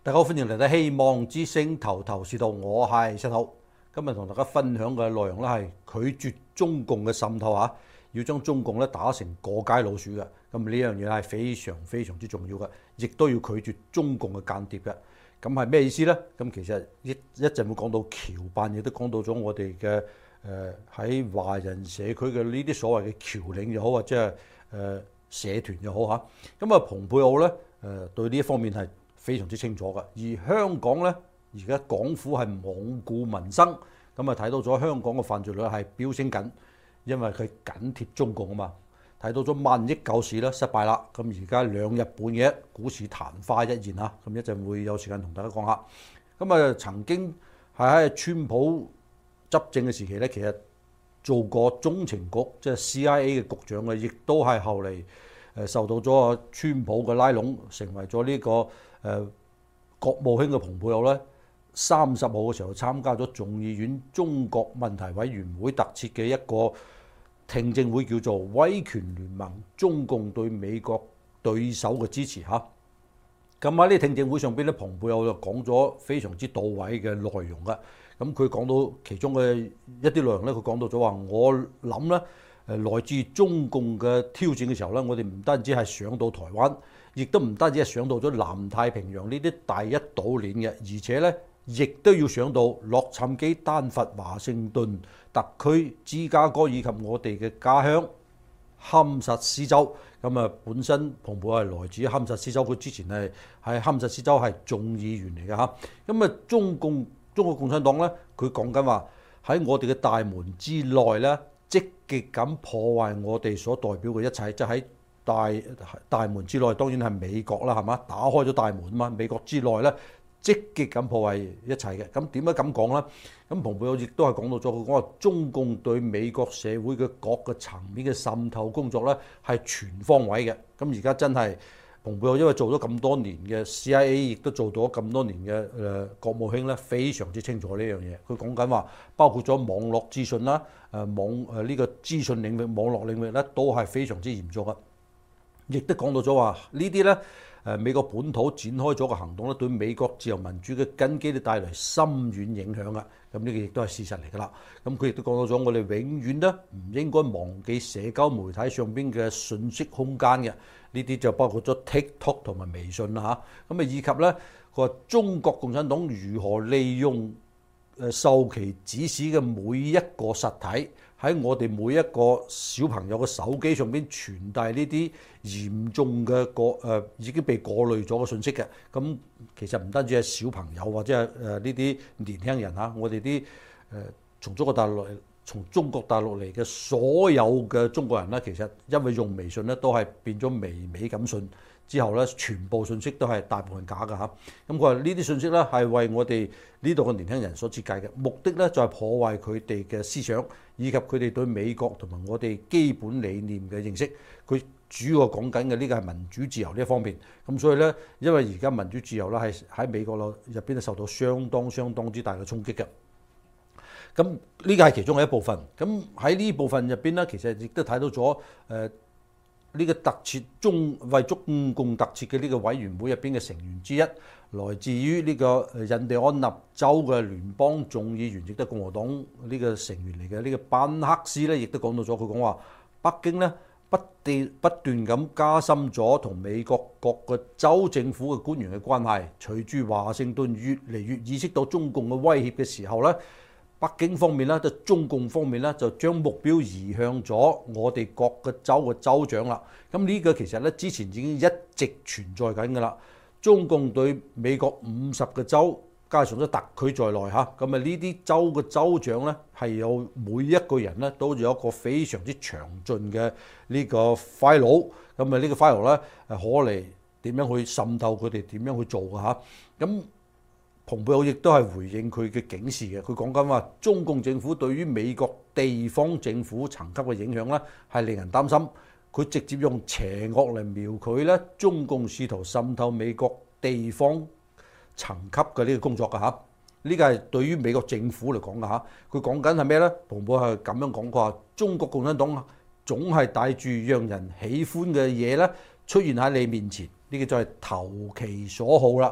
大家好，歡迎嚟到希望之聲頭頭是道，我係石頭。今日同大家分享嘅內容咧係拒絕中共嘅滲透嚇，要將中共咧打成過街老鼠嘅。咁呢樣嘢係非常之重要嘅，亦都要拒絕中共嘅間諜嘅。咁係咩意思呢？咁其實一陣會講到僑辦，亦都講到咗我哋嘅喺華人社區嘅呢啲所謂嘅僑領又好，或者係社團又好嚇。咁啊，蓬佩奧咧對呢一方面係非常之清楚嘅，而香港呢，而家港府係罔顧民生，咁啊睇到咗香港嘅犯罪率係飆升緊，因為佢緊貼中共啊嘛。睇到咗萬億救市咧失敗啦，咁而家兩日半嘅股市曇花一現嚇，咁一陣會有時間同大家講下。咁啊曾經係喺川普執政嘅時期咧，其實做過中情局即係 CIA 嘅局長嘅，亦都係後嚟受到咗川普嘅拉攏，成為咗呢個國務卿嘅蓬佩奧咧，30號嘅時候參加咗眾議院中國問題委員會特設嘅一個聽證會，叫做威權聯盟中共對美國對手嘅支持嚇。咁喺呢聽證會上邊咧，蓬佩奧就講咗非常之到位嘅內容嘅。咁佢講到其中嘅一啲內容咧，佢講到咗話，我諗咧來自中共嘅挑戰嘅時候咧，我哋唔單止係上到台灣，亦都唔單止係上到咗南太平洋呢啲第一島鏈嘅，而且咧亦都要上到洛杉磯、丹佛、華盛頓特區、芝加哥以及我哋嘅家鄉堪薩斯州。咁啊，本身蓬佩奧係來自堪薩斯州，佢之前係喺堪薩斯州係眾議員嚟嘅嚇。咁啊，中國共產黨咧，佢講緊話喺我哋嘅大門之內咧，積極咁破壞我哋所代表嘅一切，即係喺大門之內，當然係美國啦，係嘛？打開咗大門啊嘛，美國之內咧積極咁破壞一切嘅。咁點解咁講咧？咁蓬佩奧亦都係講到咗，佢講話中共對美國社會嘅各個層面嘅滲透工作咧係全方位嘅。咁而家真係蓬佩奧因為做咗咁多年嘅 CIA， 亦都做到咁多年嘅國務卿咧，非常之清楚呢樣嘢。佢講緊話，包括咗網絡資訊啦、呢個資訊領域、網絡領域咧，都係非常之嚴重嘅。亦都講到咗話呢啲咧美國本土展開咗嘅行動咧，對美國自由民主嘅根基都帶來深遠影響啊！咁呢個亦都係事實嚟㗎啦。咁佢亦都講到咗，我哋永遠咧唔應該忘記社交媒體上邊嘅信息空間嘅。呢啲就包括咗 TikTok 同埋微信啦嚇。咁啊以及咧，佢話中國共產黨如何利用受其指使嘅每一個實體喺我哋每一個小朋友嘅手機上邊傳遞呢啲嚴重嘅已經被過濾咗嘅信息嘅。咁其實唔單止係小朋友或者係呢啲年輕人嚇，我哋啲從中國大陸嚟嘅所有嘅中國人咧，其實因為用微信咧都係變咗微微咁信。之後咧，全部信息都係大部分假㗎嚇。咁佢話呢啲信息咧係為我哋呢度嘅年輕人所設計嘅，目的咧就係破壞佢哋嘅思想，以及佢哋對美國同埋我哋基本理念嘅認識。佢主要講緊嘅呢個係民主自由呢一方面。咁所以咧，因為而家民主自由咧係喺美國入邊咧受到相當之大嘅衝擊嘅。咁呢個係其中嘅一部分。咁喺呢部分入邊咧，其實亦都睇到咗呢個為中共特設嘅呢個委員會入邊嘅成員之一，來自於呢個印第安納州嘅聯邦眾議員，亦都係共和黨呢個成員嚟嘅呢個班克斯咧，亦都講到咗，佢講話北京咧不斷咁加深咗同美國各個州政府嘅官員嘅關係。隨住華盛頓越嚟越意識到中共嘅威脅嘅時候咧，北京方面咧，就中共方面咧，就將目標移向咗我哋各個州嘅州長啦。咁呢個其實咧之前已經一直存在緊㗎啦。中共對美國50個州加上咗特區在內嚇，咁啊呢啲州嘅州長咧係有每一個人咧都有一個非常之詳盡嘅呢個 file。咁啊呢個 file 咧可嚟點樣去滲透佢哋點樣去做㗎嚇。咁蓬佩奧亦都係回應佢嘅警示嘅，佢講緊話中共政府對於美國地方政府層級嘅影響咧係令人擔心。佢直接用邪惡嚟描繪咧，中共試圖滲透美國地方層級嘅呢個工作㗎嚇。呢個係對於美國政府嚟講㗎嚇。佢講緊係咩咧？蓬佩奧係咁樣講過話，中國共產黨總係帶住讓人喜歡嘅嘢咧出現喺你面前，呢個就係投其所好啦。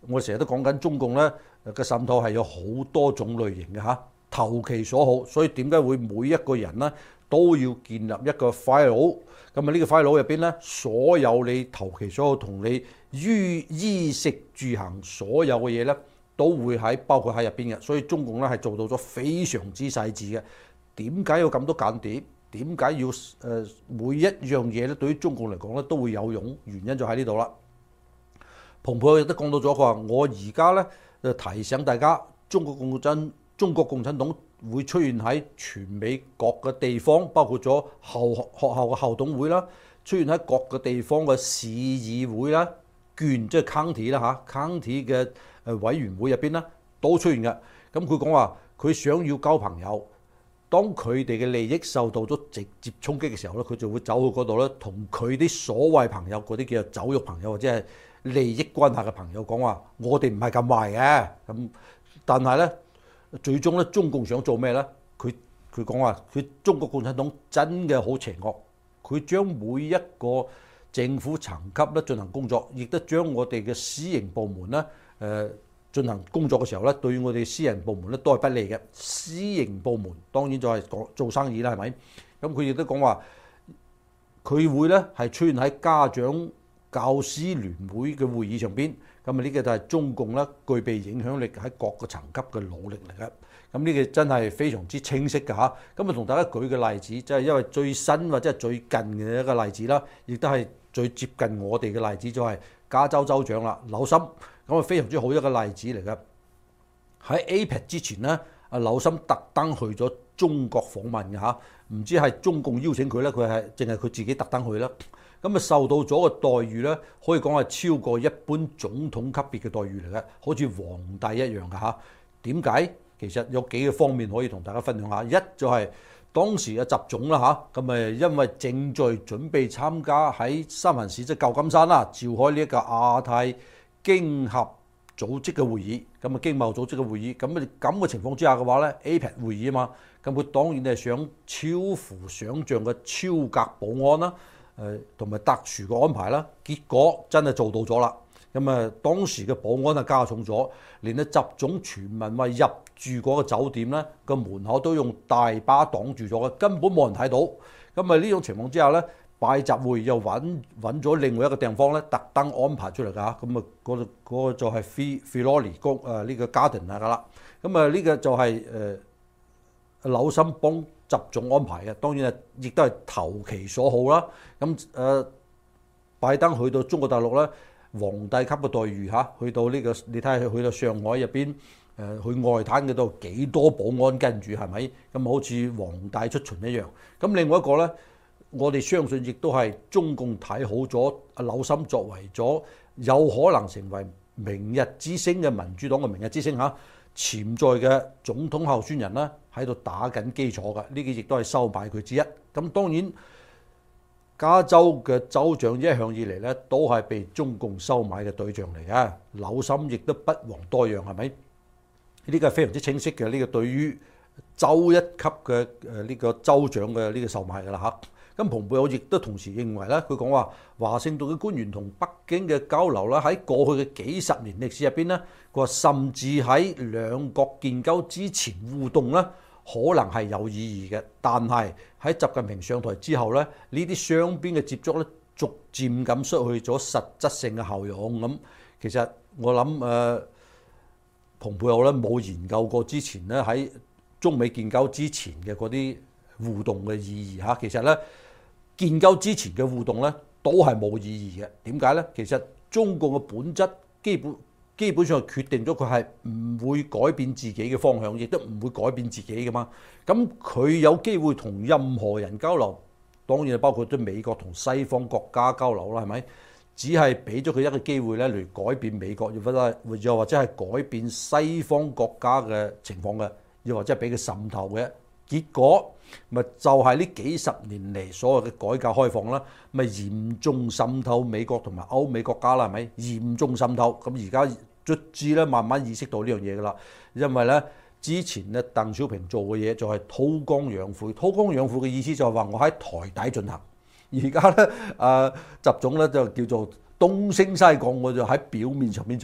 我成日都講緊中共咧嘅滲透係有好多種類型嘅嚇，投其所好，所以點解會每一個人咧都要建立一個 file？ 咁啊呢個 file 入邊咧，所有你投其所好同你衣食住行所有嘅嘢咧，都會包括喺入邊嘅。所以中共咧係做到咗非常之細緻嘅。點解要咁多間諜？點解要每一樣嘢咧對於中共嚟講咧都會有用？原因就喺呢度啦。蓬佩奧亦都講到咗，佢話我而家咧就提醒大家，中國共產黨會出現喺全美各個地方，包括咗學校嘅校董會啦，出現喺各個地方嘅市議會啦、縣即係 county 啦嚇 county 嘅委員會入邊啦，都出現嘅。咁佢講話佢想要交朋友，當佢哋嘅利益受到咗直接衝擊嘅時候咧，佢就會走去嗰度咧，同佢啲所謂朋友嗰啲叫做酒肉朋友或者係利益關係嘅朋友講話，我哋唔係咁壞嘅。咁但係咧，最終咧，中共想做咩咧？佢講話，佢中國共產黨真嘅好邪惡，佢將每一個政府層級咧進行工作，亦都將我哋嘅私營部門咧進行工作嘅時候咧，對於我哋私人部門咧都係不利嘅。私營部門當然就係講做生意啦，係咪？咁佢亦都講話，佢會咧係出現喺家長教師聯會嘅會議上邊。咁啊呢個就係中共咧具備影響力喺各個層級嘅努力嚟嘅。咁呢個真係非常之清晰㗎嚇。咁啊同大家舉個例子，即係因為最新或者係最近嘅一個例子啦，亦都係最接近我哋嘅例子，就係加州州長啦，紐森。咁啊非常之好一個例子嚟嘅。喺 APEC 之前咧，阿紐森特登去咗中國訪問嘅嚇，唔知係中共邀請佢咧，佢係淨係佢自己特登去啦。咁啊受到咗個待遇咧，可以講係超過一般總統級別嘅待遇嚟嘅，好似皇帝一樣嘅嚇。點解？其實有幾個方面可以同大家分享下。一就係當時嘅習總啦嚇，咁啊因為正在準備參加喺三藩市即係舊金山啦，召開呢一個亞太經合組織嘅會議，咁啊經貿組織嘅會議，咁嘅情況之下嘅話咧 ，APEC 會議啊嘛，咁佢當然係想超乎想像嘅超格保安啦。同埋特殊嘅安排啦，結果真係做到咗啦。咁啊，當時嘅保安啊加重咗，連咧習總全民話入住嗰個酒店咧個門口都用大巴擋住咗嘅，根本冇人睇到。咁啊呢種情況之下咧，拜習會又揾咗另外一個地方咧，特登安排出嚟㗎。咁啊嗰個就係 Filoni 宮呢個 Garden 啊㗎啦。咁啊呢個就係紐森幫習總安排嘅，當然亦都係投其所好啦。咁拜登去到中國大陸咧，皇帝級嘅待遇嚇，去到呢個你睇下去到上海入邊去外灘嗰度幾多保安跟住係咪？咁好似皇帝出巡一樣。咁另外一個咧，我哋相信亦都係中共睇好咗阿紐森作為咗有可能成為明日之星嘅民主黨嘅明日之星嚇。潛在嘅總統候選人啦，喺度打緊基礎嘅，呢個亦都係收買佢之一。咁當然加州嘅州長一向以嚟咧，都係被中共收買嘅對象嚟嘅。紐森亦都不遑多讓，係咪？呢個係非常之清晰嘅。呢個對於州一級嘅呢個州長嘅呢個售賣㗎啦嚇。咁蓬佩奧亦都同時認為咧，佢講話華盛頓嘅官員同北京嘅交流啦，喺過去嘅幾十年歷史入邊咧，佢話甚至喺兩國建交之前互動咧，可能係有意義嘅。但係喺習近平上台之後咧，呢啲雙邊嘅接觸咧，逐漸咁失去咗實質性嘅效用。咁其實我諗蓬佩奧咧冇研究過之前咧喺中美建交之前嘅嗰啲互動嘅意義嚇。其實咧建交之前嘅互動咧都係冇意義嘅。點解咧？其實中共嘅本質基本上決定咗佢係唔會改變自己嘅方向，亦都唔會改變自己噶嘛。咁佢有機會同任何人交流，當然係包括咗美國同西方國家交流啦，係咪？只係俾咗佢一個機會咧嚟改變美國，又或者係改變西方國家嘅情況嘅，又或者係俾佢滲透嘅。結果咪就係呢幾十年嚟所謂嘅改革開放啦，咪嚴重滲透美國同埋歐美國家啦，係咪？嚴重滲透。咁而家卒之咧慢慢意識到呢樣嘢噶啦，因為咧之前咧鄧小平做嘅嘢就係韜光養晦。韜光養晦嘅意思就係話我喺台底進行，而家咧習總咧就叫做東升西降，我就喺表面上邊進行。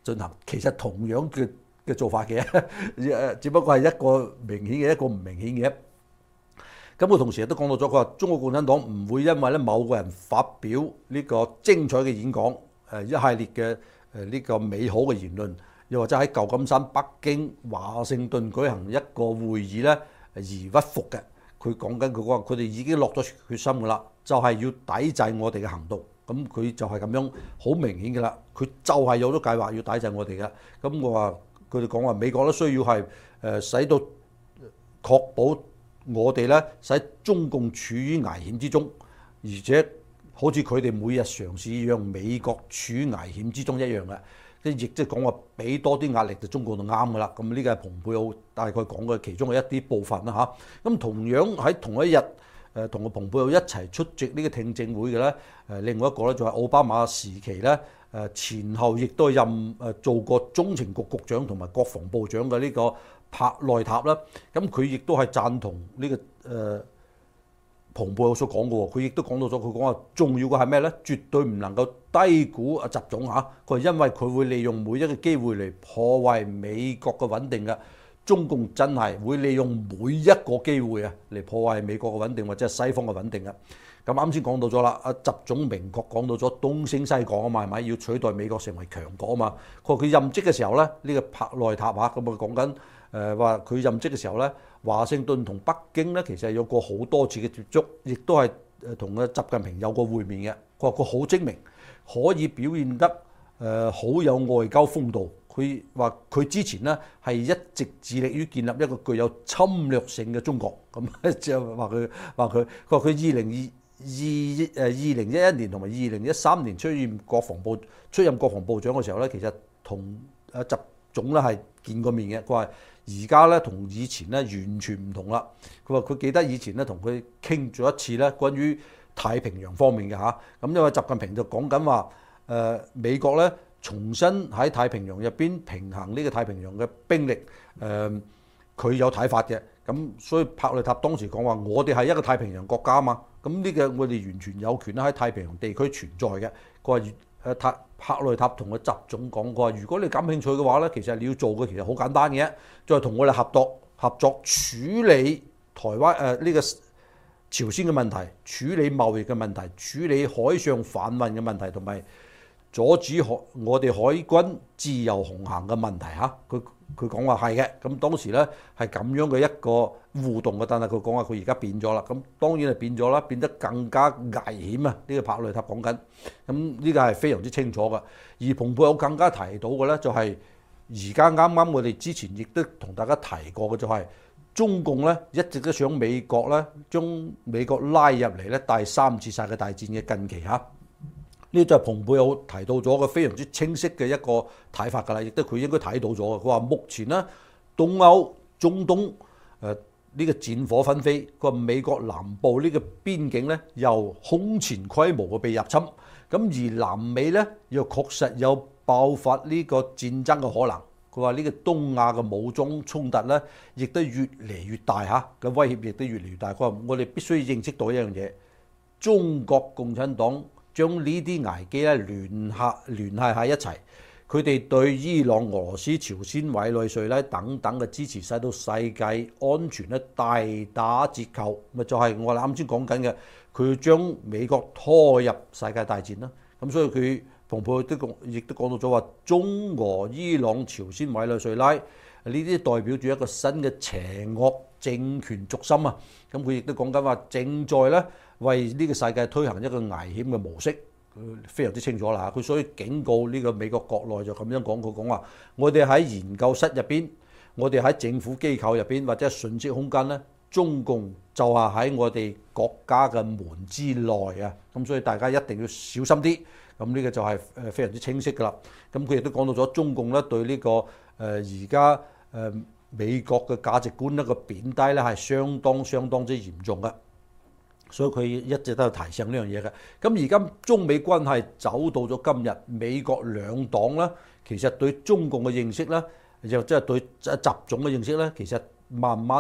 進行，其實同樣嘅做法嘅，只不過係一個明顯嘅，一個唔明顯嘅。咁佢同時亦都講到咗，佢話中國共產黨唔會因為咧某個人發表呢個精彩嘅演講，一系列嘅呢個美好嘅言論，又或者喺舊金山、北京、華盛頓舉行一個會議咧而屈服嘅。佢講緊佢話佢哋已經落咗決心㗎啦，就係要抵制我哋嘅行動。咁佢就係咁樣好明顯㗎啦，佢就係有咗計劃要抵制我哋嘅。咁我話佢哋講話美國都需要係使到確保我哋咧使中共處於危險之中，而且好似佢哋每日嘗試讓美國處於危險之中一樣嘅，亦即係講話俾多啲壓力就中共就啱㗎啦。咁呢個係蓬佩奧大概講嘅其中嘅一啲部分啦嚇。咁同樣喺同一日同個蓬佩奧一齊出席呢個聽證會嘅咧，另外一個咧就係奧巴馬時期咧前後亦都任做過中情局局長同埋國防部長嘅呢個帕內塔啦。咁佢亦都係贊同呢個蓬佩奧所講嘅喎，佢亦都講到咗，佢講話重要嘅係咩咧？絕對唔能夠低估習總嚇，佢係因為佢會利用每一個機會嚟破壞美國嘅穩定嘅。中共真係會利用每一個機會啊嚟破壞美國嘅穩定或者係西方嘅穩定嘅。咁啱先講到咗啦，習總明確講到咗東升西降啊嘛，係咪要取代美國成為強國啊嘛？佢話佢任職嘅時候咧，呢個帕內塔嚇咁啊講緊話佢任職嘅時候咧，華盛頓同北京咧其實係有過好多次嘅接觸，亦都係同個習近平有過會面嘅。佢話佢好精明，可以表現得好有外交風度。佢話佢之前咧係一直致力於建立一個具有侵略性嘅中國，咁即係話佢話佢2011年同埋2013年出任國防部長嘅時候咧，其實同習總咧係見過面嘅。佢話而家咧同以前咧完全唔同啦。佢話佢記得以前咧同佢傾咗一次咧關於太平洋方面嘅嚇，咁因為習近平就講緊話美國咧重新喺太平洋入邊平衡呢個太平洋嘅兵力，佢有睇法嘅。咁所以帕內塔當時講話，我哋係一個太平洋國家啊嘛，咁呢個我哋完全有權喺太平洋地區存在嘅。佢話帕內塔同個習總講過，如果你感興趣嘅話咧，其實你要做嘅其實好簡單嘅，就係同我哋合作處理台灣呢個朝鮮嘅問題，處理貿易嘅問題，處理海上販運嘅問題，同埋阻止我哋海軍自由航行嘅問題嚇。佢講話係嘅，咁當時咧係咁樣嘅一個互動嘅，但係佢講話佢而家變咗啦，咁當然係變咗啦，變得更加危險啊！呢個帕內塔講緊，咁呢個係非常之清楚嘅。而蓬佩奧更加提到嘅咧，就係而家啱啱我哋之前亦都同大家提過嘅，就係中共咧一直都想美國咧將美國拉入嚟咧第三次世界大戰嘅近期嚇。呢就係蓬佩奧提到咗個非常之清晰嘅一個睇法㗎啦，亦都佢應該睇到咗嘅。佢話目前咧東歐、中東呢個戰火紛飛，佢話美國南部呢個邊境咧又空前規模嘅被入侵，咁而南美咧又確實有爆發呢個戰爭嘅可能。佢話呢個東亞嘅武裝衝突咧，亦都越嚟越大嚇，嘅威脅亦都越嚟越大。佢話我哋必須認識到一樣嘢，中國共產黨將呢啲危機咧聯繫喺一齊，佢哋對伊朗、俄羅斯、朝鮮、委內瑞拉等等嘅支持，使到世界安全咧大打折扣。咪就係我哋啱先講緊嘅，佢要將美國拖入世界大戰啦。咁所以佢蓬佩奧亦都講到咗話，中俄、伊朗、朝鮮、委內瑞拉呢啲代表住一個新嘅邪惡政權軸心啊。咁佢亦都講緊話，正在咧為呢個世界推行一個危險嘅模式，非常之清楚啦。佢所以警告呢個美國國內就咁樣講，佢講話我哋喺研究室入邊，我哋喺政府機構入邊或者信息空間咧，中共就係喺我哋國家嘅門之內啊。咁所以大家一定要小心啲。咁呢個就係非常之清晰㗎啦。咁佢亦都講到咗中共咧對呢個而家美國嘅價值觀一個貶低咧係相當之嚴重嘅。所以佢一直都有提醒呢樣嘢嘅。咁而家中美關係走到咗今日，美國兩黨咧，其實對中共嘅認識咧，又即係對習總嘅認識咧，其實慢慢都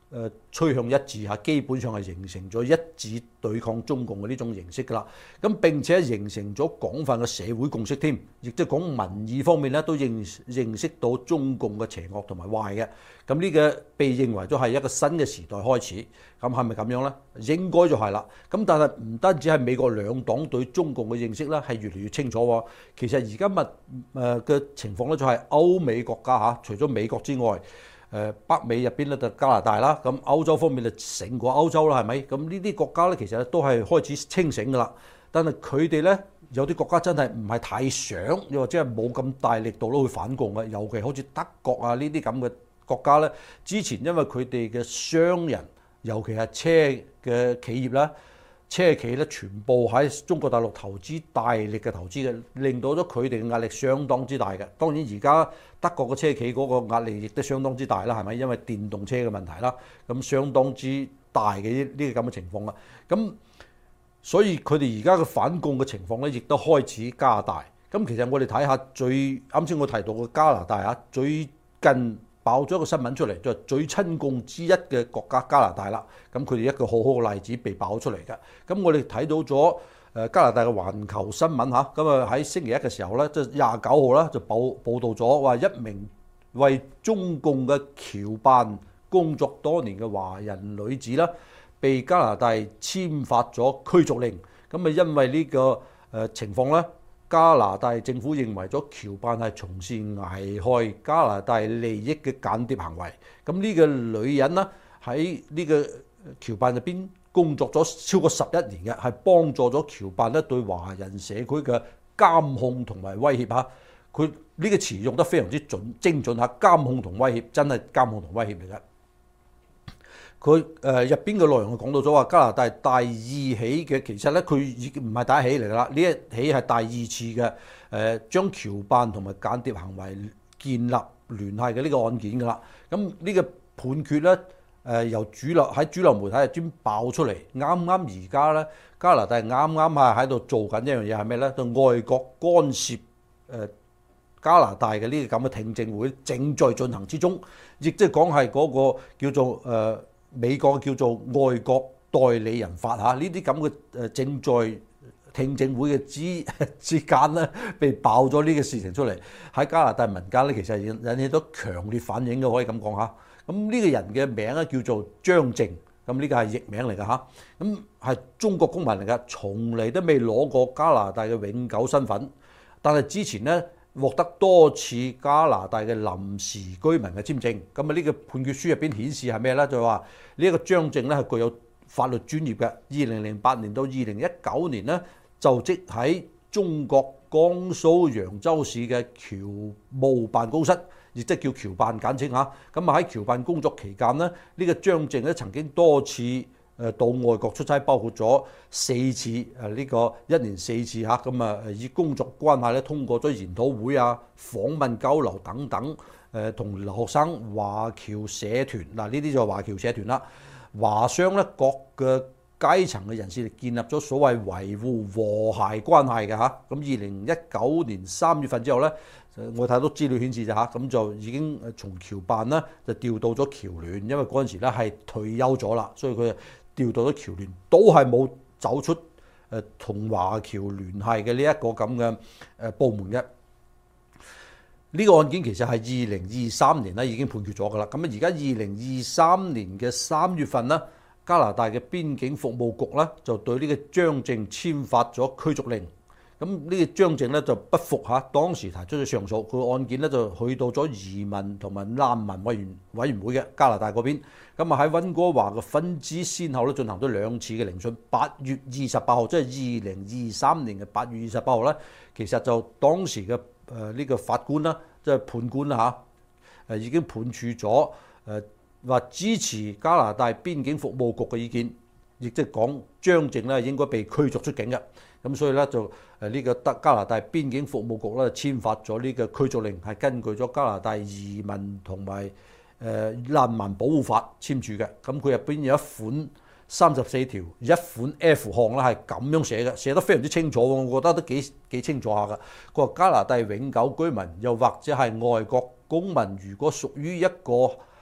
趨向一致嚇，基本上係形成咗一致對抗中共嘅呢種形式㗎啦。咁並且形成咗廣泛嘅社會共識添，亦即係講民意方面咧都認識到中共嘅邪惡同埋壞嘅。咁呢個被認為咗係一個新嘅時代開始。咁係咪咁樣呢？應該就係啦。咁但係唔單止係美國兩黨對中共嘅認識咧係越嚟越清楚喎。其實而家嘅情況咧就係歐美國家嚇，除咗美國之外。北美入邊咧就加拿大啦，咁歐洲方面就成個歐洲啦，係咪？咁呢啲國家咧其實都係開始清醒㗎啦，但係佢哋咧有啲國家真係唔係太想，又或者係冇咁大力度都去反共嘅，尤其好似德國啊呢啲咁嘅國家咧，之前因為佢哋嘅商人，尤其係車嘅企業啦。車企咧全部喺中國大陸投資大力嘅投資嘅，令到咗佢哋嘅壓力相當之大嘅。當然而家德國嘅車企嗰個壓力亦都相當之大啦，係咪？因為電動車嘅問題啦，咁相當之大嘅呢個咁嘅情況啦。咁所以佢哋而家嘅反共嘅情況咧，亦都開始加大。咁其實我哋睇下啱先我提到嘅加拿大啊，最近爆咗一個新聞出嚟，就係最親共之一嘅國家加拿大啦。咁佢哋一個好好嘅例子被爆出嚟嘅。咁我哋睇到咗加拿大嘅環球新聞嚇，咁啊喺星期一嘅時候咧，即係29號啦，就報導咗話一名為中共嘅僑辦工作多年嘅華人女子啦，被加拿大簽發咗驅逐令。咁啊因為呢個情況咧，加拿大政府認為咗僑辦係從事危害加拿大利益嘅間諜行為。咁呢個女人呢，喺呢個僑辦入邊工作咗超過11年嘅，係幫助咗僑辦咧對華人社區嘅監控同埋威脅嚇。佢呢個詞用得非常之精準嚇，監控同威脅，真係監控同威脅嚟嘅。佢入邊嘅內容講到咗話，加拿大第二起嘅，其實咧佢已經唔係第一起嚟㗎啦，呢一起係第二次嘅將僑辦同埋間諜行為建立聯繫嘅呢個案件㗎啦。咁呢個判決咧由主流媒體係專爆出嚟，啱啱而家咧加拿大啱啱係喺度做緊一樣嘢係咩咧？就外國干涉加拿大嘅呢個咁嘅聽證會正在進行之中，亦即係講係嗰個叫做美國叫做外國代理人法嚇，呢啲咁嘅正在聽證會嘅之間咧，被爆咗呢個事情出嚟，喺加拿大民間咧，其實引起咗強烈反應嘅，可以咁講嚇。咁呢個人嘅名咧叫做張正，咁呢個係譯名嚟㗎嚇，咁係中國公民嚟㗎，從嚟都未攞過加拿大嘅永久身份，但係之前咧獲得多次加拿大嘅臨時居民嘅簽證。咁啊呢個判決書入邊顯示係咩咧？就話呢一個張正咧係具有法律專業嘅。2008年到2019年咧就職喺中國江蘇揚州市嘅僑務辦公室，亦即係叫僑辦簡稱嚇。咁啊喺僑辦工作期間咧，呢個張正咧曾經多次到外國出差，包括咗4次呢個1年4次嚇。咁啊以工作關係咧通過咗研討會啊、訪問交流等等，同留學生、華僑社團嗱，呢啲就係華僑社團啦、華商咧各嘅階層嘅人士建立咗所謂維護和諧關係嘅嚇。咁2019年3月份之後咧，我睇到資料顯示就嚇，咁就已經從僑辦咧就調到咗僑聯，因為嗰陣時咧係退休咗啦，所以佢調到咗僑聯，都係冇走出同華僑聯繫嘅呢一個咁嘅部門嘅。呢個案件其實係2023年咧已經判決咗㗎啦。咁啊而家2023年嘅3月份咧，加拿大嘅邊境服務局咧就對呢個張正簽發咗驅逐令。咁呢個張正咧就不服嚇，當時提出咗上訴，佢案件咧就去到咗移民同埋難民委員會嘅加拿大嗰邊。咁啊喺溫哥華嘅分支先後咧進行咗2次嘅聆訊。8月28號，即係2023年嘅8月28號咧，其實就當時嘅呢個法官啦，即係判官啦嚇，已經判處咗話支持加拿大邊境服務局嘅意見，亦即係講張正咧應該被驅逐出境嘅。咁所以咧就呢個加拿大邊境服務局咧簽發咗呢個驅逐令，係根據咗加拿大移民同埋難民保護法簽署嘅。咁佢入邊有一款34條，一款 F 項啦，係咁樣寫嘅，寫得非常之清楚，我覺得都幾清楚下㗎。佢話加拿大永久居民又或者係外國公民，如果屬於一個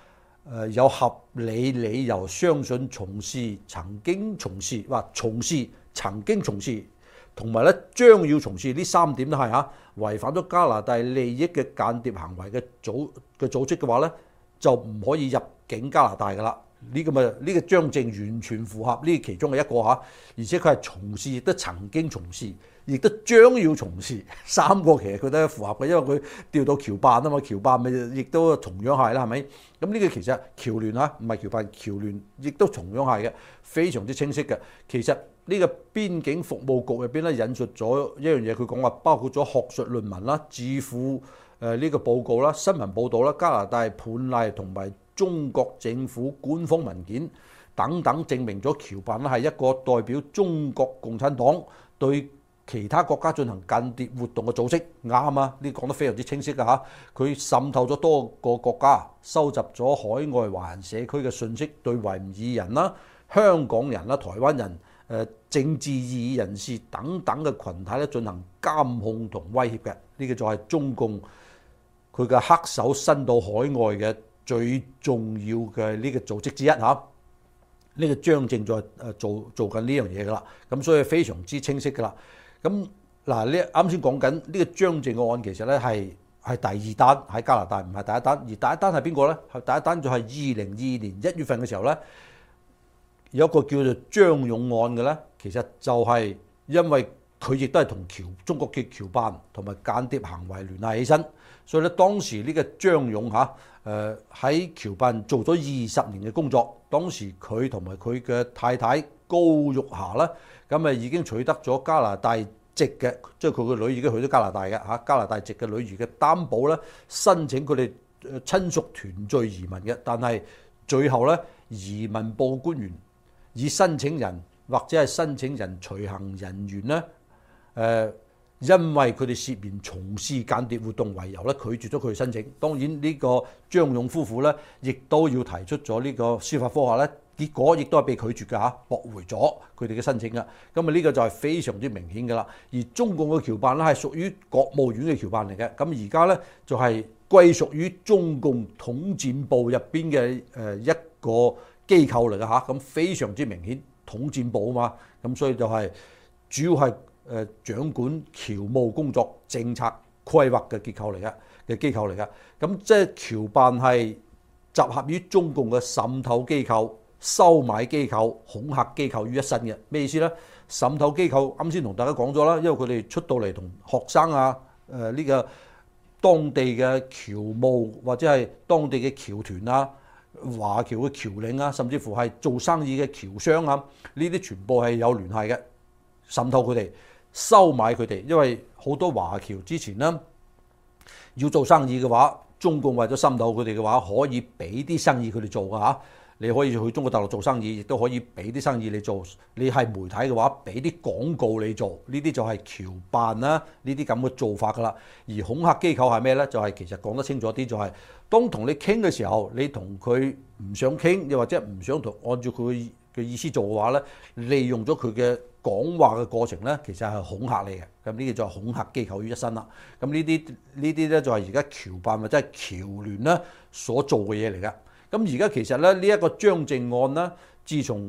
有合理理由相信從事、曾經從事同埋咧將要從事呢3點都係違反咗加拿大利益嘅間諜行為嘅組織嘅話咧，就唔可以入境加拿大噶啦。呢個章證完全符合呢其中嘅一個而且佢係從事亦都曾經從事，亦都將要從事3個，其實佢都符合嘅，因為佢調到僑辦啊嘛，僑辦咪亦都同樣係啦，係咪？咁呢個其實僑聯唔係僑辦，僑聯亦都同樣係嘅，非常之清晰嘅。其實呢個邊境服務局入邊咧引述咗一樣嘢，佢講話包括咗學術論文啦、智庫呢個報告啦、新聞報導啦、加拿大判例同埋中國政府官方文件等等，證明咗僑辦係一個代表中國共產黨對其他國家進行間諜活動嘅組織。啱啊，呢講得非常之清晰㗎。佢滲透咗多個國家，收集咗海外華人社區嘅信息，對維吾爾人啦、香港人啦、台灣人、政治異議人士等等嘅群體咧進行監控同威脅嘅。呢個就係中共佢嘅黑手伸到海外嘅最重要嘅呢個組織之一呢個章證在做緊呢樣嘢㗎啦，咁所以非常之清晰㗎啦。咁嗱，呢啱先講緊呢個章證嘅案，其實咧係第2單喺加拿大，唔係第1單。而第1單係邊個咧？第1單就係2022年1月份嘅時候咧，有一個叫做張勇案嘅咧，其實就係因為佢亦都係同中國嘅僑辦同埋間諜行為聯繫起身，所以咧當時呢個張勇喺僑辦做咗20年嘅工作。當時佢同埋佢嘅太太高玉霞啦，咁已經取得咗加拿大籍嘅，即係佢個女已經去咗加拿大嘅加拿大籍嘅女兒嘅擔保咧，申請佢哋親屬團聚移民嘅。但係最後咧，移民部官員以申請人或者係申請人隨行人員咧，因為佢哋涉嫌從事間諜活動為由咧，拒絕咗佢申請。當然呢個張勇夫婦咧，亦都要提出咗呢個司法覆核咧，結果亦都係被拒絕嘅駁回咗佢哋嘅申請嘅。咁呢個就係非常之明顯嘅啦。而中共嘅僑辦咧係屬於國務院嘅僑辦嚟嘅，咁而家咧就係歸屬於中共統戰部入邊嘅一個機構嚟嘅咁非常之明顯統戰部啊嘛，咁所以就係主要係掌管僑務工作政策規劃嘅機構嚟嘅。咁即係僑辦係集合於中共嘅滲透機構、收買機構、恐嚇機構於一身嘅。咩意思呢？滲透機構啱先同大家講咗啦，因為佢哋出到嚟同學生呢個當地嘅僑務或者係當地嘅僑團華僑嘅僑領甚至乎係做生意嘅僑商呢啲全部係有聯繫嘅，滲透佢哋。收買佢哋，因為好多華僑之前呢要做生意嘅話，中共為咗滲透佢哋嘅話，可以俾啲生意佢哋做㗎。你可以去中國大陸做生意，亦都可以俾啲生意你做。你係媒體嘅話，俾啲廣告你做，呢啲就係僑辦呢啲咁嘅做法㗎啦。而恐嚇機構係咩呢？就係其實講得清楚啲，就係當同你傾嘅時候，你同佢唔想傾，又或者唔想按照佢嘅意思做嘅話呢，利用咗佢嘅講話嘅過程呢，其實係恐嚇你嘅。咁呢個就係恐嚇機構於一身啦。咁呢啲呢，就係而家僑辦或者係僑聯呢所做嘅嘢嚟㗎。咁而家其實咧呢一個章證案呢，自從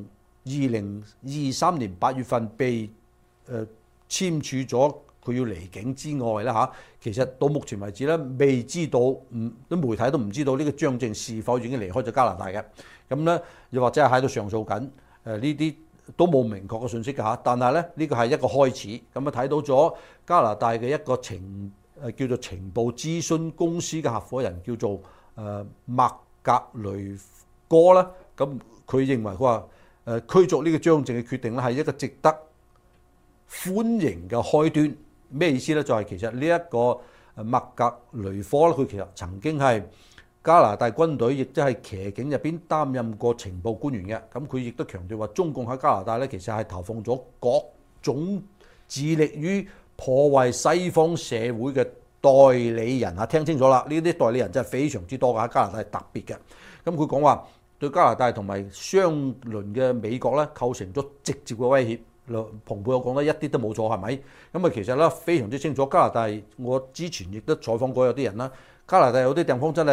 2023年8月份被簽署咗佢要離境之外啦其實到目前為止咧未知道，啲媒體都唔知道呢個章證是否已經離開咗加拿大嘅。咁咧又或者係喺度上訴緊，呢啲都冇明確嘅信息㗎。但係咧呢個係一個開始。咁睇到咗加拿大嘅一個叫做情報諮詢公司嘅合夥人叫做麥格雷哥啦，咁佢認為佢話驅逐呢個章證嘅決定咧係一個值得歡迎嘅開端。咩意思咧？就係其實呢一個麥格雷科咧，佢其實曾經係加拿大軍隊亦即係騎警入邊擔任過情報官員嘅。咁佢亦都強調話，中共喺加拿大咧其實係投放咗各種致力於破壞西方社會嘅代理人。聽清楚啦，呢啲代理人真係非常之多㗎，加拿大係特別嘅。咁佢講話對加拿大同埋相鄰嘅美國咧構成咗直接嘅威脅。蓬佩奧講得一啲都冇錯，係咪？咁其實咧非常之清楚。加拿大我之前亦都採訪過有啲人啦，加拿大有啲地方真係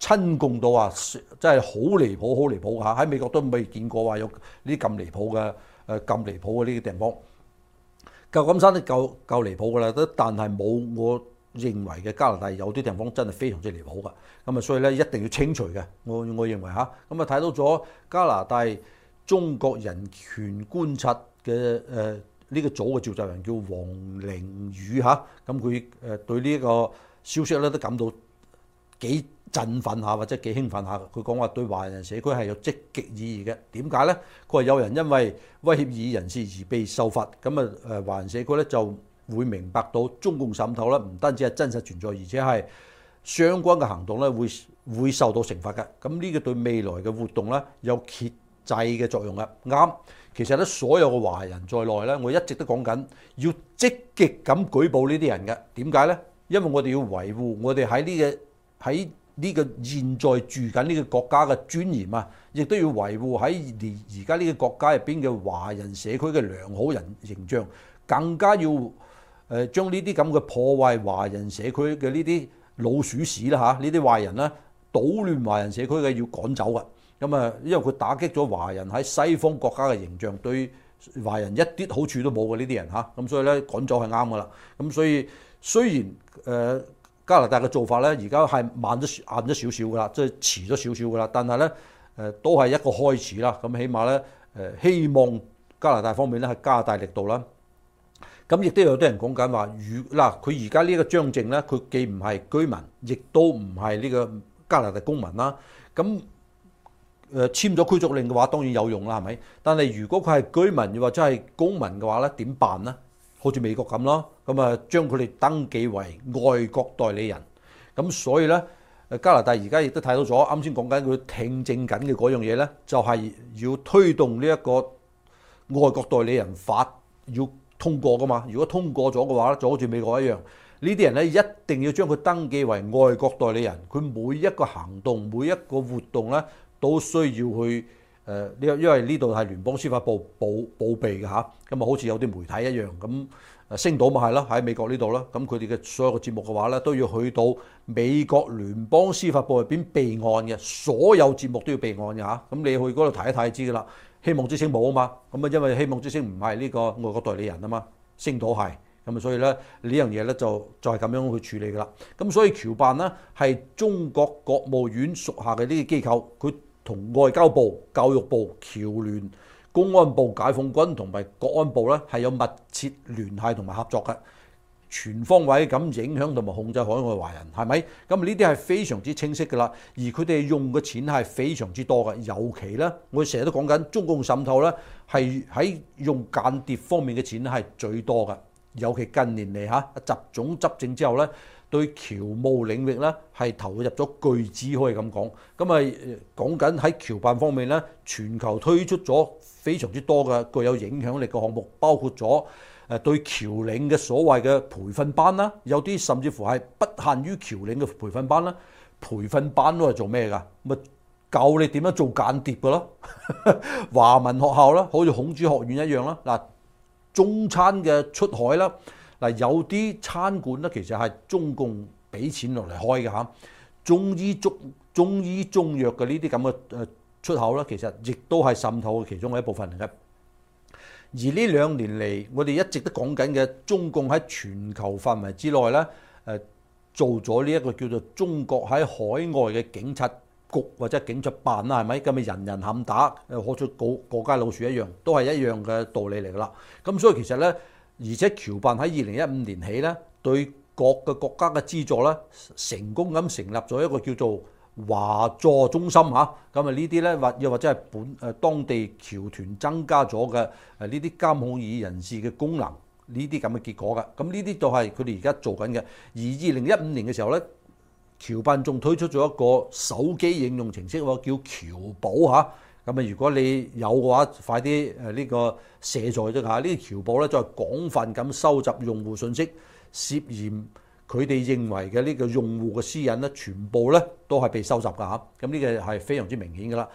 親共到啊，真係好離譜，好離譜嚇！喺美國都未見過話有呢啲咁離譜嘅咁離譜嘅呢啲地方。舊金山都夠離譜㗎啦，但係冇我認為嘅加拿大有啲地方真係非常之離譜㗎。咁啊，所以咧一定要清除嘅。我認為嚇，咁啊睇到咗加拿大中國人權觀察嘅呢個組嘅召集人叫黃凌宇嚇，咁佢對呢個消息咧都感到幾振奮下或者幾興奮下。佢講話對華人社區係有積極意義嘅。點解呢？佢話有人因為威脅異議人士而被受罰，咁啊華人社區咧就會明白到中共滲透咧唔單止係真實存在，而且係相關嘅行動咧會受到懲罰嘅。咁呢個對未來嘅活動咧有遏制嘅作用嘅。啱，其實咧所有嘅華人在內咧，我一直都講緊要積極咁舉報呢啲人嘅。點解呢？因為我哋要維護我哋喺呢個現在住緊呢個國家嘅尊嚴啊，亦都要維護喺而家呢個國家入邊嘅華人社區嘅良好人形象，更加要將呢啲咁嘅破壞華人社區嘅呢啲老鼠屎啦嚇，呢啲壞人啦，搗亂華人社區嘅要趕走嘅。咁啊，因為佢打擊咗華人喺西方國家嘅形象，對華人一啲好處都冇嘅呢啲人嚇，咁所以咧趕走係啱噶啦。咁所以雖然加拿大嘅做法咧，而家係晏咗少少噶啦，即係遲咗少少噶啦。但係咧都係一個開始啦。咁起碼咧希望加拿大方面咧係加大力度啦。咁亦都有啲人講緊話，佢而家呢個張證咧，佢既唔係居民，亦都唔係呢個加拿大公民啦。咁簽咗驅逐令嘅話，當然有用啦，係咪？但係如果佢係居民又或者係公民嘅話咧，點辦呢？好似美國咁咯，咁啊將佢哋登記為外國代理人。咁所以咧，加拿大而家亦都睇到咗，啱先講緊佢聽證緊嘅嗰樣嘢咧，就係要推動呢一個外國代理人法要通過噶嘛。如果通過咗嘅話咧，就好似美國一樣，呢啲人咧一定要將佢登記為外國代理人。佢每一個行動、每一個活動咧，都需要去因為呢度係聯邦司法部報備嘅嚇，咁啊好似有啲媒體一樣咁，星島咪係咯，喺美國呢度啦，咁佢哋嘅所有嘅節目嘅話咧，都要去到美國聯邦司法部入邊備案嘅，所有節目都要備案嘅嚇。咁你去嗰度睇一睇知噶啦。希望之星冇啊嘛，咁啊因為希望之星唔係呢個外國代理人啊嘛，星島係，咁啊所以咧呢樣嘢咧就係咁樣去處理噶啦。咁所以僑辦呢係中國國務院屬下嘅呢啲機構，佢同外交部、教育部、僑聯、公安部、解放軍同埋國安部咧係有密切聯繫同埋合作嘅，全方位咁影響同埋控制海外華人，係咪？咁呢啲係非常之清晰㗎啦。而佢哋用嘅錢係非常之多嘅，尤其咧，我成日都講緊中共滲透咧係喺用間諜方面嘅錢係最多嘅，尤其近年嚟嚇習總執政之後咧。對僑務領域咧係投入咗巨資，可以咁講。咁啊講緊喺僑辦方面咧，全球推出咗非常之多嘅具有影響力嘅項目，包括咗對僑領嘅所謂嘅培訓班啦，有啲甚至乎係不限於僑領嘅培訓班啦。培訓班都係做咩㗎？咪教你點樣做間諜㗎咯。華文學校啦，好似孔子學院一樣啦。嗱，中餐嘅出海啦。嗱，有啲餐館咧，其實係中共俾錢落嚟開嘅嚇。中醫中藥嘅呢啲咁嘅出口咧，其實亦都係滲透嘅其中嘅一部分嚟嘅。而呢2年嚟，我哋一直都講緊嘅中共喺全球範圍之內咧，做咗呢一個叫做中國喺海外嘅警察局或者警察辦啦，係咪？咁咪人人喊打，好似過街老鼠一樣，都係一樣嘅道理嚟㗎啦。咁所以其實咧。而且僑辦喺2015年起咧，對各個國家嘅資助咧，成功咁成立咗一個叫做華助中心嚇。咁啊呢啲咧又或者係當地僑團增加咗嘅呢啲監控異議人士嘅功能，呢啲咁嘅結果㗎。咁呢啲就係佢哋而家做緊嘅。而2015年嘅時候咧，僑辦仲推出咗一個手機應用程式喎，叫僑保嚇。咁啊，如果你有嘅話，快啲呢個卸載啫嚇！呢啲僑保咧，再廣泛咁收集用戶信息，涉嫌佢哋認為嘅呢個用戶嘅私隱咧，全部咧都係被收集㗎嚇。咁呢個係非常之明顯㗎啦。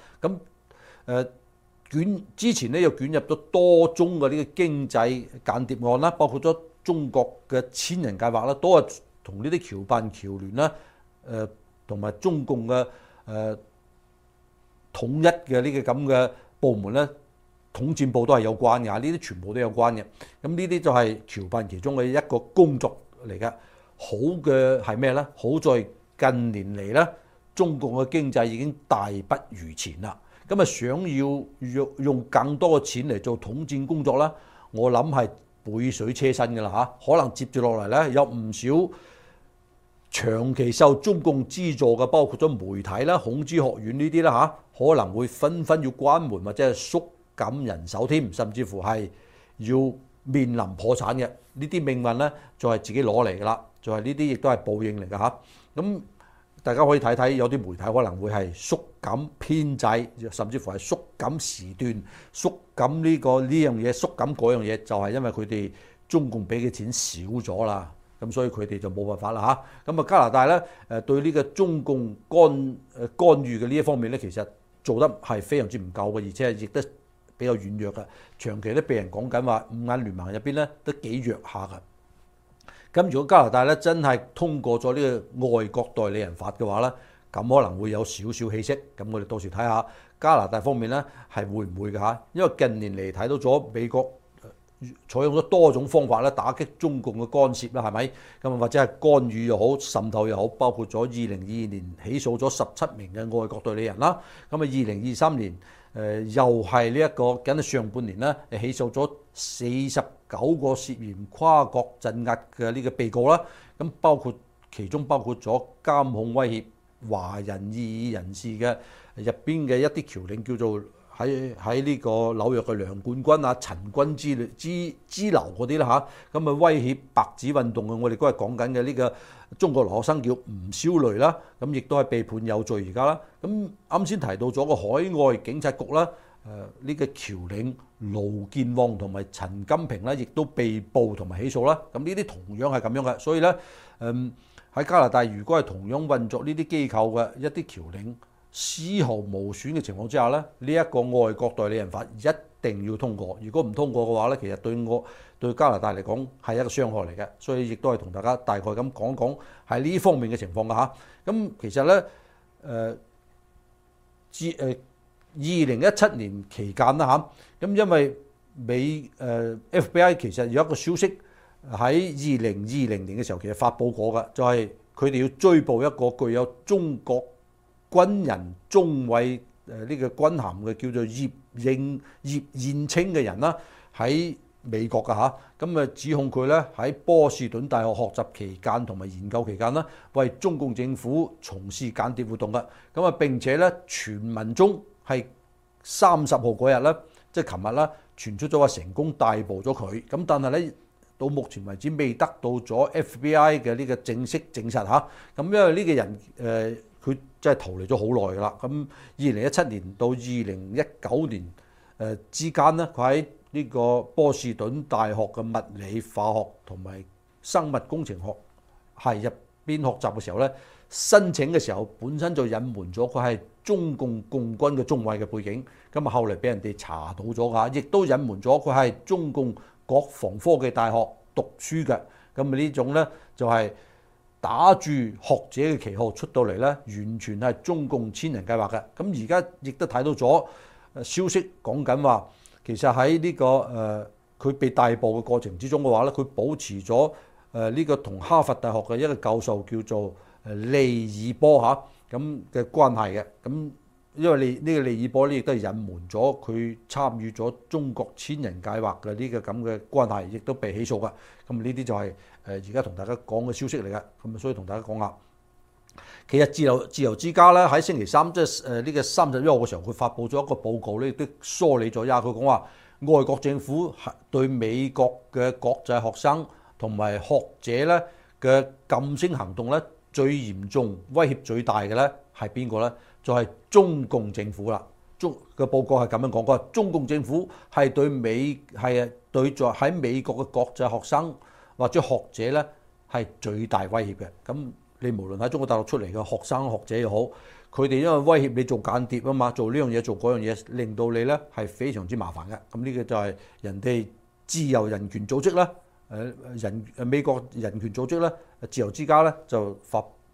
咁之前咧又捲入咗多宗嘅呢個經濟間諜案啦，包括咗中國嘅千人計劃啦，都係同呢啲僑辦僑聯啦同埋中共嘅統一嘅呢個咁嘅部門咧，統戰部都係有關嘅，呢啲全部都有關嘅。咁呢啲就係僑辦其中嘅一個工作嚟嘅。好嘅係咩咧？好在近年嚟咧，中共嘅經濟已經大不如前啦。咁啊，想要用更多嘅錢嚟做統戰工作啦，我諗係杯水車薪㗎啦嚇。可能接住落嚟咧，有唔少長期受中共資助嘅，包括咗媒體啦、孔子學院呢啲啦嚇，可能會紛紛要關門或者係縮減人手添，甚至乎係要面臨破產嘅。呢啲命運咧，就係自己攞嚟㗎啦，就係呢啲亦都係報應嚟㗎嚇。咁大家可以睇睇，有啲媒體可能會係縮減編制，甚至乎係縮減時段、縮減呢樣嘢、縮減嗰樣嘢，就係因為佢哋中共俾嘅錢少咗啦。咁所以佢哋就冇辦法啦嚇。咁啊，加拿大咧對呢個中共干預嘅呢一方面咧，其實做得係非常之唔夠嘅，而且係亦都比較軟弱嘅。長期都被人講緊話五眼聯盟入邊咧都幾弱下㗎。咁如果加拿大咧真係通過咗呢個外國代理人法嘅話咧，咁可能會有少少氣息。咁我哋到時睇下加拿大方面咧係會唔會㗎嚇？因為近年嚟睇到咗美國採用咗多種方法咧打擊中共嘅干涉啦，係咪？咁或者係干預又好、滲透又好，包括咗2022年起訴咗17名嘅外國代理人啦。咁啊2023年又係呢一個緊係上半年咧起訴咗49個涉嫌跨國鎮壓嘅呢個被告啦。咁其中包括咗監控威脅華人異議人士嘅入邊嘅一啲僑領叫做。喺呢個紐約嘅梁冠軍啊、陳君之流嗰啲啦嚇，咁啊威脅白紙運動嘅，我哋嗰日講緊嘅呢個中國留學生叫吳肖雷啦，咁亦都係被判有罪而家啦。咁啱先提到咗個海外警察局啦，呢個僑領盧健旺同埋陳金平咧，亦都被捕同埋起訴啦。咁呢啲同樣係咁樣嘅，所以咧喺加拿大如果係同樣運作呢啲機構嘅一啲僑領，絲毫無損嘅情況之下咧，呢一個外國代理人法一定要通過。如果唔通過嘅話咧，其實對加拿大嚟講係一個傷害嚟嘅。所以亦都係同大家大概咁講講喺呢方面嘅情況㗎嚇。咁其實咧2017年期間啦嚇，咁因為FBI 其實有一個消息喺2020年嘅時候其實發布過㗎，就係佢哋要追捕一個具有中國軍人中尉呢個軍銜嘅叫做葉燕青嘅人啦，喺美國㗎嚇，咁啊指控佢咧喺波士頓大學學習期間同埋研究期間啦，為中共政府從事間諜活動嘅，咁啊並且咧傳聞中係30號嗰日咧，即係琴日啦，傳出咗話成功逮捕咗佢，咁但係咧到目前為止未得到咗 FBI 嘅呢個正式證實嚇，咁因為呢個人佢真係逃離咗好耐㗎啦。咁2017年到2019年之間咧，佢喺呢個波士頓大學嘅物理化學同埋生物工程學系入邊學習嘅時候咧，申請嘅時候本身就隱瞞咗佢係中共共軍嘅中尉嘅背景。咁啊後嚟俾人哋查到咗㗎，亦都隱瞞咗佢係中共國防科技大學讀書嘅。咁啊呢種咧就係打住學者嘅旗號出到嚟咧，完全係中共千人計劃嘅。咁而家亦都睇到咗消息講緊話，其實喺呢個佢被逮捕嘅過程之中嘅話咧，佢保持咗呢個同哈佛大學嘅一個教授叫做利爾波嚇咁嘅關係嘅。咁因為呢個利爾波咧亦都係隱瞞咗佢參與咗中國千人計劃嘅呢個咁嘅關係，亦都被起訴㗎。咁呢啲就係而家同大家講嘅消息嚟嘅。咁所以同大家講下，其實自由之家咧喺星期三即係呢個31號嘅時候，佢發布咗一個報告咧，亦都梳理咗一下。佢講話外國政府對美國嘅國際學生同埋學者咧嘅禁聲行動咧，最嚴重、威脅最大嘅咧係邊個咧？就係中共政府啦。嘅報告係咁樣講，佢話中共政府係對在喺美國嘅國際學生或者學者咧係最大威脅嘅。咁你無論喺中國大陸出嚟嘅學生學者又好，佢哋因為威脅你做間諜啊嘛，做呢樣嘢做嗰樣嘢，令到你咧係非常之麻煩嘅。咁呢個就係人哋自由人權組織啦，美國人權組織咧，自由之家咧就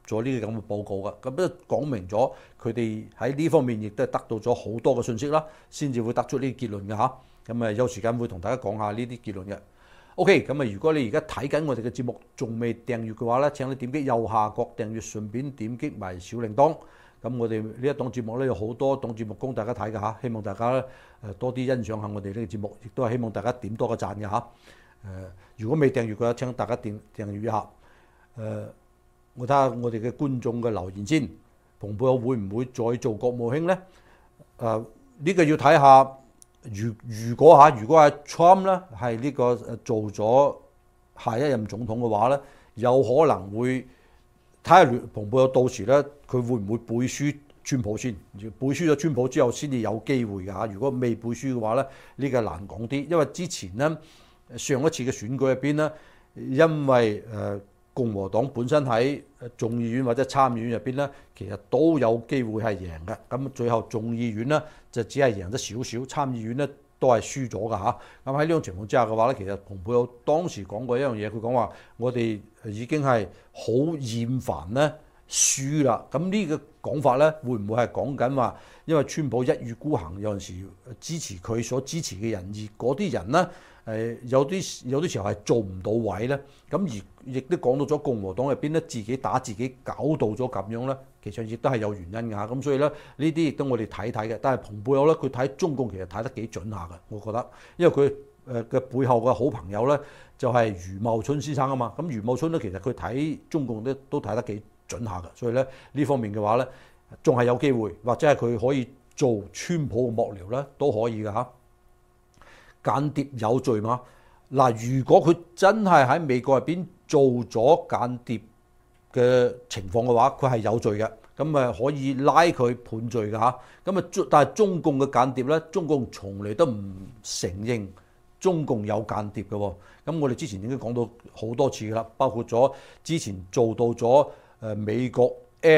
咗呢個咁嘅報告嘅，咁都講明咗佢哋喺呢方面亦都係得到咗好多嘅信息啦，先至會得出呢個結論嘅嚇。咁有時間會同大家講下呢啲結論嘅。OK，咁如果你而家睇緊我哋嘅節目仲未訂閱嘅話咧，請你點擊右下角訂閱，順便點擊埋小鈴鐺。咁我哋呢一檔節目咧有好多檔節目供大家睇嘅嚇，希望大家多啲欣賞下我哋呢個節目，亦都係希望大家點多個讚嘅嚇。如果未訂閱嘅話，請大家訂閱一下。我睇下我哋嘅觀眾嘅留言先。蓬佩奧會唔會再做國務卿咧？呢個要睇下。如果係 Trump 咧係呢個做咗下一任總統嘅話咧，有可能會睇下蓬佩奧到時咧，佢會唔會背書川普先？背書咗川普之後先至有機會㗎嚇。如果未背書嘅話咧，呢個難講啲，因為之前咧上一次嘅選舉入邊咧，因為共和黨本身喺眾議院或者參議院入邊咧，其實都有機會係贏嘅。咁最後眾議院咧就只係贏咗少少，參議院咧都係輸咗㗎嚇。咁喺呢種情況之下嘅話咧，其實蓬佩奧當時講過一樣嘢，佢講話我哋已經係好厭煩咧輸啦。咁呢個講法咧，會唔會係講緊話，因為川普一意孤行，有陣時支持佢所支持嘅人，而嗰啲人咧？有啲時候係做唔到位咧，咁而亦都講到咗共和黨入邊咧，自己打自己搞到咗咁樣咧，其實亦都係有原因㗎嚇。咁所以咧，呢啲亦都我哋睇嘅。但係蓬佩奧咧，佢睇中共其實睇得幾準下嘅，我覺得，因為佢嘅背後嘅好朋友咧就係余茂春先生啊嘛。咁余茂春咧其實佢睇中共都睇得幾準下嘅，所以咧呢方面嘅話咧，仲係有機會，或者係佢可以做川普嘅幕僚咧都可以㗎嚇。間諜有罪嘛？嗱，如果佢真係喺美國入邊做咗間諜嘅情況嘅話，佢係有罪嘅，咁可以拉佢判罪㗎嚇。咁但係中共嘅間諜咧，中共從嚟都唔承認中共有間諜嘅喎。咁我哋之前已經講到好多次㗎啦，包括咗之前做到咗美國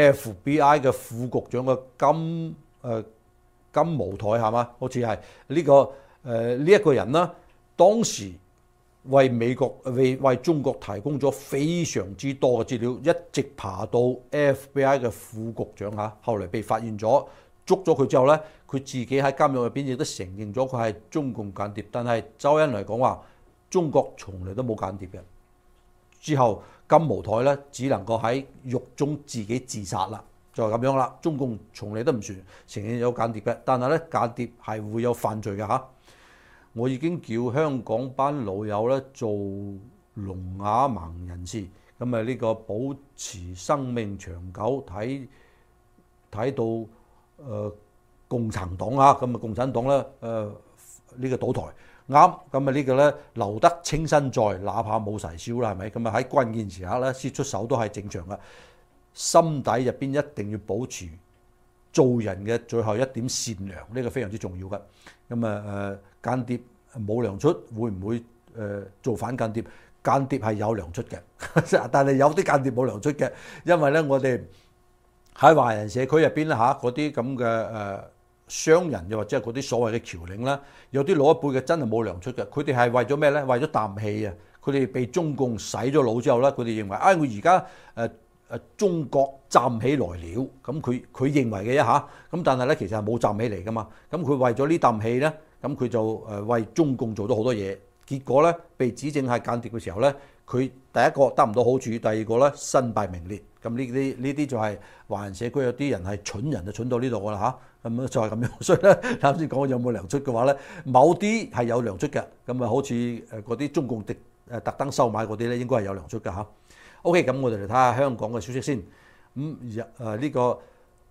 FBI 嘅副局長嘅金毛台係嘛？好似係呢個。呢一個人呢，當時為中國提供咗非常之多嘅資料，一直爬到 FBI 嘅副局長嚇，後嚟被發現咗，捉咗佢之後呢，佢自己喺監獄入邊亦都承認咗佢係中共間諜。但係周恩來講話，中國從來都冇間諜嘅。之後金毛台呢，只能夠喺獄中自己自殺啦，就係咁樣啦。中共從嚟都唔算承認有間諜嘅，但係咧間諜係會有犯罪嘅嚇。我已經叫香港班老友咧做聾啞盲人士，咁呢個保持生命長久，睇到共產黨啊，咁共產黨咧呢個倒台啱，咁呢個咧留得青山在，哪怕冇柴燒啦，係咪？咁喺關鍵時刻咧先出手都係正常嘅，心底入邊一定要保持做人嘅最後一點善良，呢個非常之重要嘅。咁間諜冇糧出，會唔會做反間諜？間諜係有糧出嘅，但係有啲間諜冇糧出嘅，因為咧我哋喺華人社區入邊咧嚇，嗰啲咁嘅商人又或者係嗰啲所謂嘅僑領啦，有啲老一輩嘅真係冇糧出嘅，佢哋係為咗咩咧？為咗啖氣啊！佢哋被中共洗咗腦之後咧，佢哋認為我而家中國站起來了，咁佢認為嘅一下，咁但係咧其實係冇站起嚟噶嘛，咁佢為咗呢啖氣咧，咁佢就為中共做咗好多嘢，結果咧被指證係間諜嘅時候咧，佢第一個得唔到好處，第二個咧身敗名裂，咁呢啲就係華人社區有啲人係蠢人就蠢到呢度噶啦嚇，咁就係咁樣，所以咧啱先講有冇糧出嘅話咧，某啲係有糧出嘅，咁好似嗰啲中共特登收買嗰啲咧，應該係有糧出嘅嚇。OK， 咁我哋嚟睇下香港嘅消息先。呢個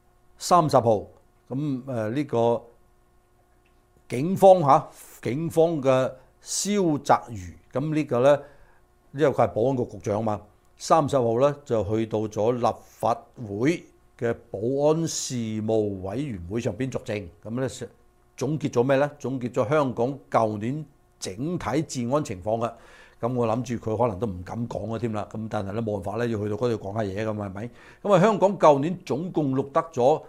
30號，咁呢個警方嘅蕭澤頤，咁呢個咧，因為佢係保安局局長嘛，30號咧就去到咗立法會嘅保安事務委員會上邊作證，咁咧總結咗咩咧？總結咗香港舊年整體治安情況嘅。咁我諗住佢可能都唔敢講嘅添啦，咁但係咧冇辦法咧，要去到嗰度講下嘢咁係咪？咁香港舊年總共錄得咗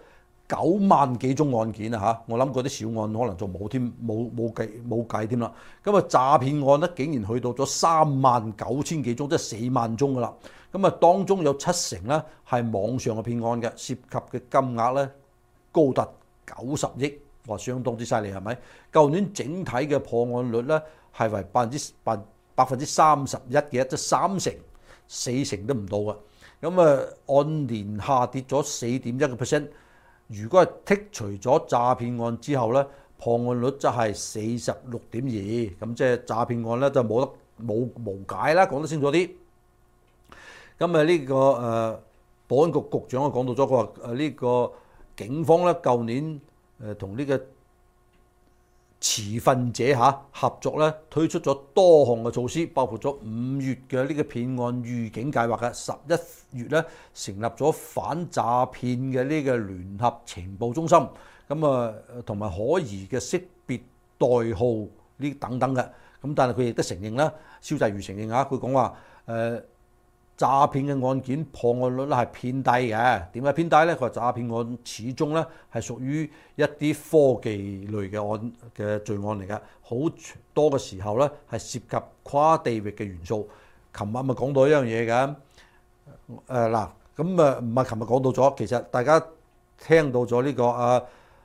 9萬幾宗案件啊嚇，我諗嗰啲小案可能就冇計添啦。咁啊詐騙案咧竟然去到咗39000幾宗，即係4萬宗噶啦。咁啊當中有70%咧係網上嘅騙案嘅，涉及嘅金額咧高達90億，話相當之犀利係咪？舊年整體嘅破案率咧係為31%嘅，即係3成4成都唔到嘅。咁啊按年下跌咗4.1%。如果係剔除咗詐騙案之後咧，破案率則係46.2%，咁即係詐騙案咧就無解啦，講得清楚啲。咁啊呢個保安局局長啊講到咗，佢話呢個警方咧舊年同呢個持份者合作咧，推出咗多項嘅措施，包括咗5月嘅呢個騙案預警計劃嘅11月咧成立咗反詐騙嘅呢個聯合情報中心，咁啊同埋可疑嘅識別代號呢等等嘅，咁但係佢亦都承認啦，蕭澤頤承認佢講話詐騙嘅案件破案率咧係偏低嘅。點解偏低咧？佢話詐騙案始終咧係屬於一啲科技類嘅罪案嚟嘅，好多嘅時候咧係涉及跨地域嘅元素。琴日咪講到一樣嘢嘅，嗱咁唔係琴日講到咗，其實大家聽到咗呢個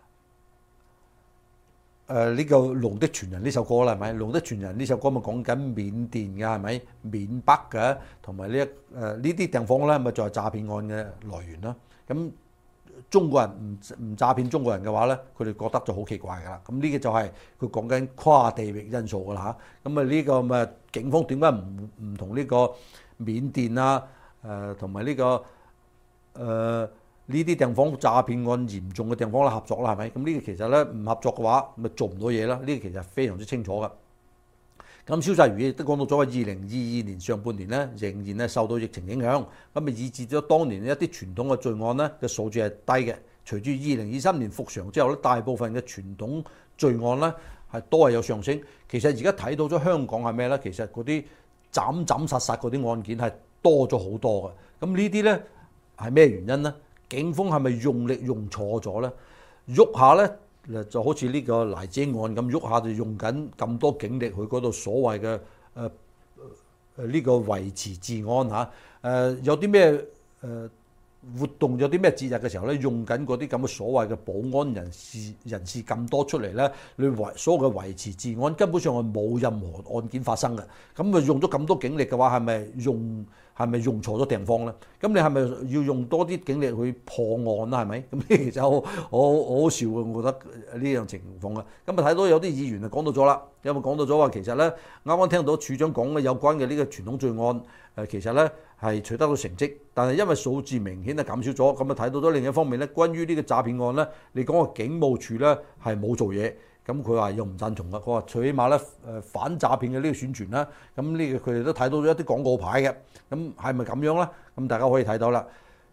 呢個《龍的傳人》呢首歌啦，係咪？《龍的傳人》呢首歌咪講緊緬甸嘅，係咪？緬北嘅，同埋呢啲地方咧，咪就係詐騙案嘅來源啦。咁中國人唔詐騙中國人嘅話咧，佢哋覺得就好奇怪㗎啦。咁呢個就係佢講緊跨地域因素㗎啦嚇。咁啊呢個咪警方點解唔同呢個緬甸啊同埋呢個呢啲地方詐騙案嚴重嘅地方啦合作啦，係咪？咁呢個其實咧唔合作嘅話，咪做唔到嘢啦。呢個其實非常之清楚㗎。咁蕭澤頤亦都講到咗話，2022年上半年咧仍然係受到疫情影響，咁咪以致咗當年一啲傳統嘅罪案咧嘅數字係低嘅。隨住2023年復常之後咧，大部分嘅傳統罪案咧都係有上升。其實而家睇到咗香港係咩咧？其實嗰啲斬殺嗰啲案件係多咗好多嘅。咁呢啲咧係咩原因咧？警方係咪用力用錯咗咧？喐下咧就好似呢個黎智英案咁，喐下就用緊咁多警力去嗰度所謂嘅呢個維持治安嚇。有啲咩活動，有啲咩節日嘅時候咧，用緊嗰啲咁嘅所謂嘅保安人士咁多出嚟咧，你所謂嘅維持治安根本上係冇任何案件發生嘅。咁啊用咗咁多警力嘅話，係咪用錯咗地方咧？咁你係咪要用多啲警力去破案啦？係咪？咁呢其實好好笑嘅，我覺得呢樣情況啊。咁啊睇到有啲議員就講到咗啦，有冇講到咗話其實咧啱啱聽到處長講嘅有關嘅呢個傳統罪案其實咧係取得到成績，但係因為數字明顯係減少咗，咁啊睇到咗另一方面咧，關於呢個詐騙案咧，你講個警務處咧係冇做嘢。咁佢話又唔贊同啦，佢話最起碼咧反詐騙嘅呢個宣傳啦，咁呢個佢哋都睇到咗一啲廣告牌嘅，咁係咪咁樣咧？咁大家可以睇到啦。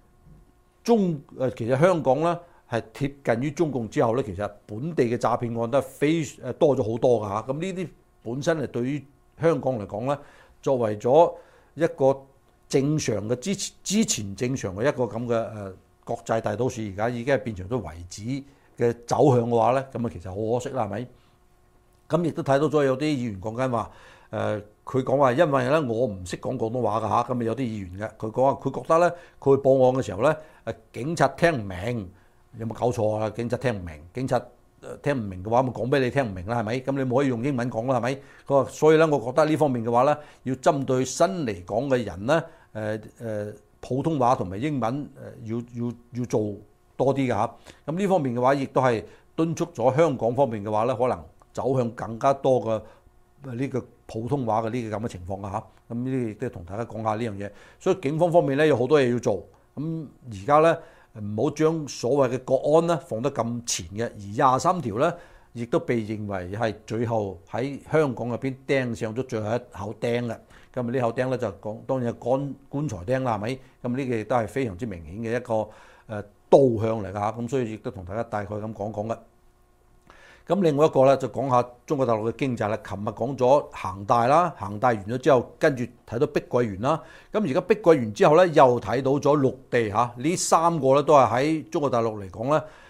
其實香港咧係貼近於中共之後咧，其實本地嘅詐騙案都係多咗好多㗎嚇。咁呢啲本身係對於香港嚟講咧，作為咗一個正常嘅之前正常嘅一個咁嘅國際大都市，而家已經係變成咗遺址嘅走向嘅話咧，咁啊其實好可惜啦，係咪？咁亦都睇到咗有啲議員講緊話，佢講話因為咧我唔識講廣東話㗎嚇，咁啊有啲議員嘅，佢講話佢覺得咧佢去報案嘅時候咧，警察聽唔明，有冇搞錯啊？警察聽唔明，警察聽唔明嘅話，咪講俾你聽唔明啦，係咪？咁你冇可以用英文講啦，係咪？佢話所以咧，我覺得呢方面嘅話咧，要針對新嚟港嘅人咧，普通話同埋英文要做多啲㗎嚇。咁呢方面嘅話，亦都係敦促咗香港方面嘅話咧，可能走向更加多嘅呢個普通話嘅呢個咁嘅情況㗎嚇。咁呢啲亦都同大家講下呢樣嘢。所以警方方面咧有好多嘢要做。咁而家咧唔好將所謂嘅國安咧放得咁前嘅，而23條咧亦都被認為係最後喺香港入邊釘上咗最後一口釘嘅。咁啊呢口釘咧就講當然係棺材釘啦，係咪？咁呢個亦都係非常之明顯嘅一個導向嚟㗎嚇。咁所以亦都同大家大概咁講講嘅。咁另外一個咧就講下中國大陸嘅經濟啦。琴日講咗恒大啦，恒大完咗之後，跟住睇到碧桂園啦。咁而家碧桂園之後咧，又睇到咗綠地嚇。呢三個咧都係喺中國大陸嚟講咧，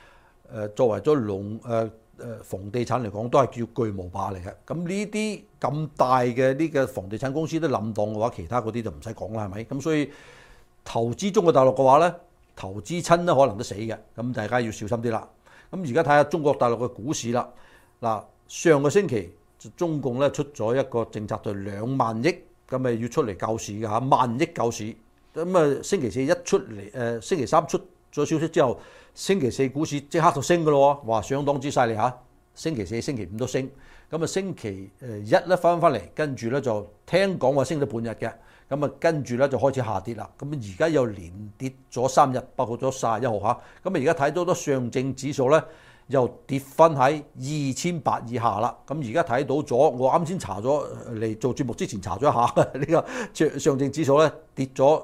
作為咗房地產嚟講，都係叫巨無霸嚟嘅。咁呢啲咁大嘅呢個房地產公司都冧檔嘅話，其他嗰啲就唔使講啦，係咪？咁所以投資中國大陸嘅話咧，投資親咧可能都死嘅。咁大家要小心啲啦。咁而家睇下中國大陸嘅股市啦。嗱，上個星期中共咧出咗一個政策，就2萬億，咁咪要出嚟救市嘅嚇，1萬億救市。咁啊，星期四一出嚟，星期三出咗消息之後，星期四股市即刻就升嘅咯喎，哇，相當之犀利嚇！星期四、星期五都升，咁啊星期一咧翻嚟，跟住咧就聽講話升咗半日嘅，咁啊跟住咧就開始下跌啦。咁而家又連跌咗3日，包括咗31號嚇。咁啊而家睇到咗上證指數咧又跌翻喺2800以下啦。咁而家睇到咗，我啱先查咗嚟做節目之前查咗一下，呢個上證指數咧跌咗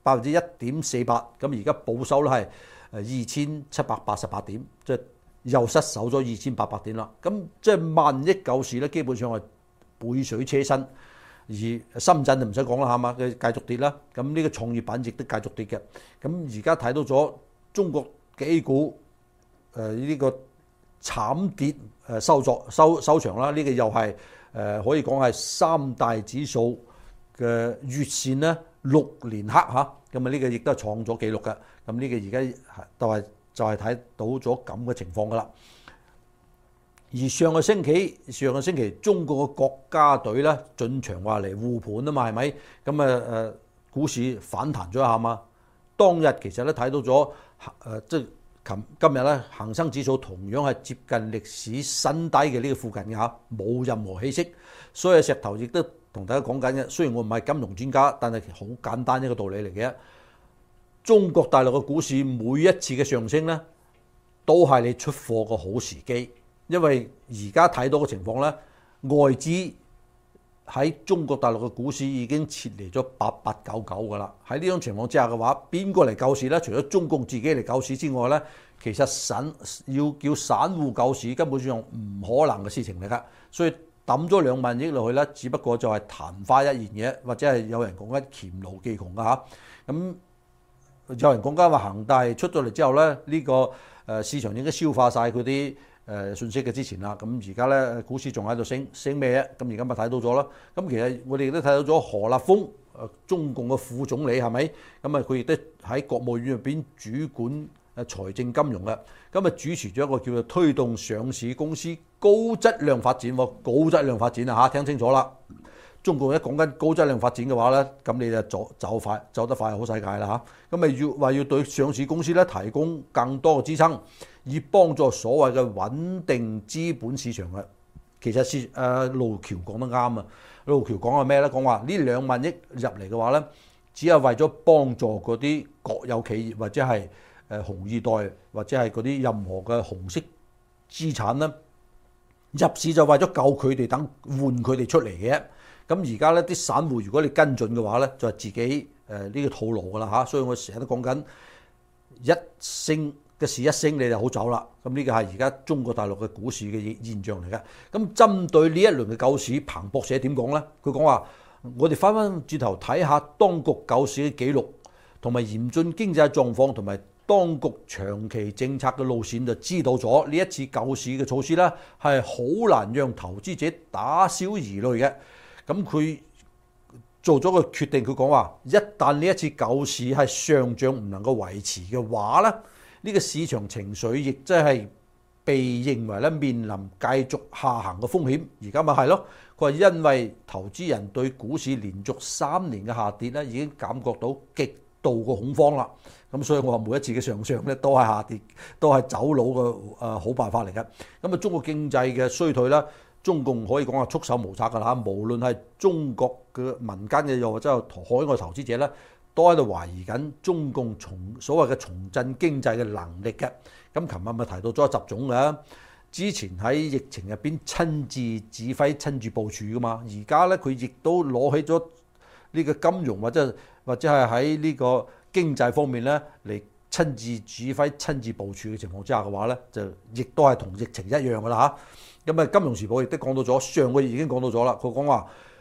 1.48%，咁而家保收咧係2788點，即係又失守咗2800點啦。咁即係1萬億救市咧，基本上係杯水車薪。而深圳就唔使講啦，係嘛，佢繼續跌啦。咁呢個創業板亦都繼續跌嘅。咁而家睇到咗中國嘅 A 股呢個慘跌收場啦。呢個又係可以講係3大指數嘅月線咧6連黑嚇。咁啊呢個亦都係創咗紀錄嘅。咁呢個而家就係睇到咗咁嘅情況噶啦。而上個星期中國嘅國家隊咧進場話嚟護盤啊嘛，係咪？咁股市反彈咗一下嘛。當日其實咧睇到咗即係今日咧恒生指數同樣係接近歷史新低嘅呢個附近嘅嚇，冇任何起色。所以石頭亦都同大家講緊嘅，雖然我唔係金融專家，但係好簡單一個道理嚟嘅。中國大陸嘅股市每一次嘅上升咧，都係你出貨個好時機。因為而家睇到嘅情況咧，外資喺中國大陸嘅股市已經撤離咗8899㗎啦。喺呢種情況之下嘅話，邊個嚟救市咧？除咗中共自己嚟救市之外咧，其實要叫散戶救市根本上唔可能嘅事情嚟㗎。所以抌咗2萬億落去咧，只不過就係曇花一現嘅，或者係有人講緊黔驢技窮㗎嚇。咁有人講緊話恒大出咗嚟之後咧，呢個市場應該消化晒佢啲信息嘅之前啦。咁而家咧股市仲喺度升咩啫？咁而家咪睇到咗咯。咁其實我哋亦都睇到咗何立峰中共嘅副總理係咪？咁佢亦都喺國務院入邊主管財政金融嘅。咁主持咗一個叫做推動上市公司高質量發展喎，高質量發展啊嚇，聽清楚啦！中國一講緊高質量發展嘅話咧，咁你就走得快好世界啦嚇。咁要對上市公司咧提供更多嘅支撐，以幫助所謂嘅穩定資本市場嘅。其實盧橋講得啱啊！盧橋講係咩咧？講話呢2萬億入嚟嘅話咧，只係為咗幫助嗰啲國有企業或者係紅二代或者係嗰啲任何嘅紅色資產咧，入市就為咗救佢哋，等換佢哋出嚟嘅。咁而家咧啲散戶如果你跟進嘅話咧，就係自己呢個套路㗎啦嚇。所以我成日都講緊一升嘅市一升你就好走啦。咁呢個係而家中國大陸嘅股市嘅現象嚟嘅。咁針對呢一輪嘅救市，彭博社點講咧？佢講話我哋翻轉頭睇下當局救市嘅記錄，同埋嚴峻經濟狀況，同埋當局長期政策嘅路線，就知道咗呢一次救市嘅措施咧係好難讓投資者打消疑慮嘅。咁佢做咗個決定，佢講話一旦呢一次救市係上漲唔能夠維持嘅話咧，呢個市場情緒亦即係被認為咧面臨繼續下行嘅風險。而家咪係咯，佢話因為投資人對股市連續3年嘅下跌咧，已經感覺到極度嘅恐慌啦。咁所以我話每一次嘅上漲咧都係下跌，都係走佬嘅好辦法嚟嘅。咁中國經濟嘅衰退啦，中共可以講係束手無策㗎啦。無論係中國嘅民間嘅又或者係海外投資者咧，都喺度懷疑緊中共所謂嘅重振經濟嘅能力嘅。咁琴日咪提到咗習總嘅，之前喺疫情入邊親自指揮、親自部署㗎嘛。而家咧佢亦都攞起咗呢個金融或者係喺呢個經濟方面咧嚟親自指揮、親自部署嘅情況之下嘅話咧，就亦都係同疫情一樣㗎啦嚇。咁《金融時報》亦都講到咗，上個月已經講到咗啦。佢講話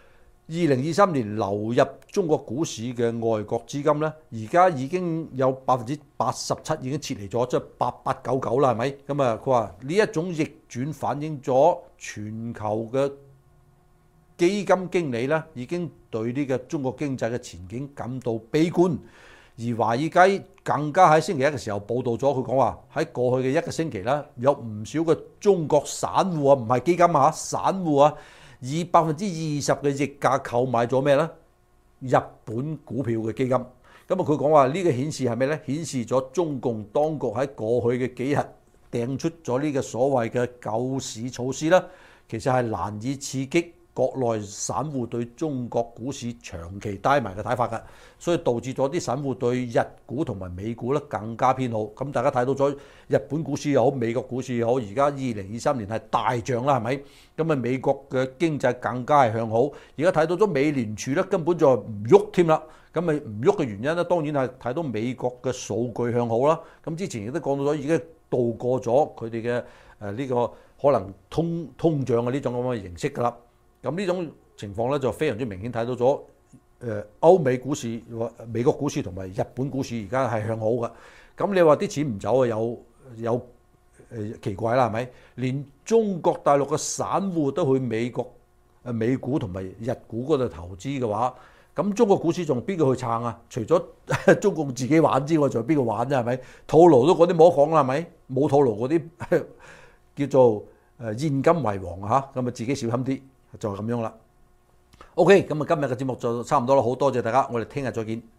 2023年流入中國股市嘅外國資金咧，而家已經有87%已經撤離咗，即係8899啦，係咪？咁啊，佢話呢一種逆轉反映咗全球嘅基金經理咧已經對呢個中國經濟嘅前景感到悲觀。而華爾街更加喺星期一嘅時候報導咗，佢講話喺過去嘅一個星期啦，有唔少嘅中國散戶啊，唔係基金啊，散戶啊，以20%嘅溢價購買咗咩咧？日本股票嘅基金。咁啊，佢講話呢個顯示係咩咧？顯示咗中共當局喺過去嘅幾日掟出咗呢個所謂嘅救市措施啦，其實係難以刺激國內散戶對中國股市長期低迷嘅睇法㗎，所以導致咗啲散戶對日股同埋美股咧更加偏好。咁大家睇到咗日本股市又好，美國股市又好，而家2023年係大漲啦，係咪？咁啊，美國嘅經濟更加係向好。而家睇到咗美聯儲咧根本就唔喐添啦。咁咪唔喐嘅原因咧，當然係睇到美國嘅數據向好啦。咁之前亦都講到咗，已經度過咗佢哋嘅呢個可能通脹嘅呢種咁嘅形式㗎啦。咁呢種情況咧就非常之明顯睇到咗，歐美股市、美國股市同埋日本股市而家係向好嘅。咁你話啲錢唔走啊，有奇怪啦，係咪？連中國大陸嘅散戶都去美美股同埋日股嗰度投資嘅話，咁中國股市仲邊個去撐啊？除咗中共自己玩之外，仲有邊個玩啫？係咪？套牢都嗰啲冇得講啦，係咪？冇套牢嗰啲叫做現金為王嚇，咁啊自己小心啲。就係咁樣啦。OK，咁啊今日嘅節目就差唔多啦，好多謝大家，我哋聽日再見。